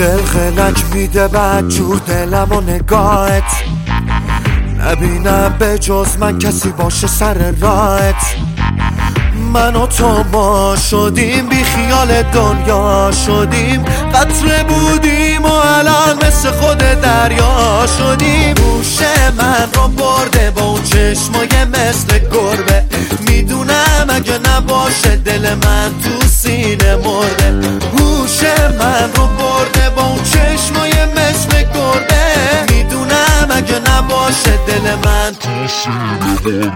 خلخلک میده بدجور دلم و نگاهت، نبینم به جز من کسی باشه سر راهت. من و تو ما شدیم بی خیال دنیا شدیم، قطره بودیم و الان مثل خود دریا شدیم. گوش من رو برده با اون چشمای مثل گربه، میدونم اگه نباشه دل من تو سینه مرده. گوش من رو برده با اون چشمای مثل گربه، میدونم اگه نباشه دل من تو سینه مرده.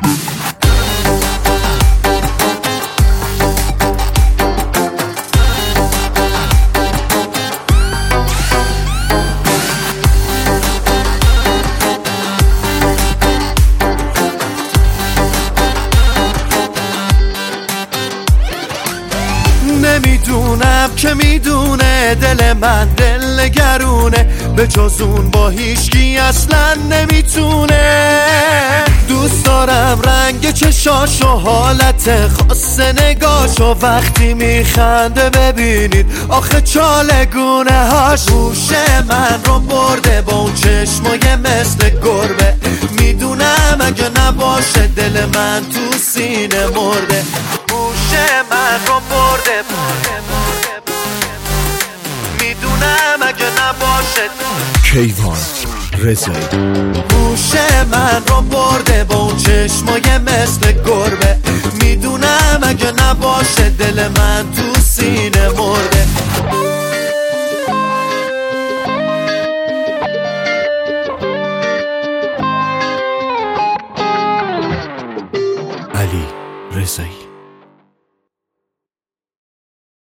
نمیدونم که میدونه دل من دل نگرونه، به جز اون با هیچکی اصلا نمیتونه. دوست دارم رنگ چشاش و حالت خاص نگاش، و وقتی میخنده ببینید آخه چالگونه هاش. گوش من رو برده با اون چشمای مثل گربه، میدونم اگه نباشه دل من تو سینه مرده. گوش من رو برده، میدونم اگه نباشه. کیوان رضایی. گوش من رو برده با اون چشمای مثل گربه، میدونم اگه نباشه دل من تو سینه مرده. علی رضایی.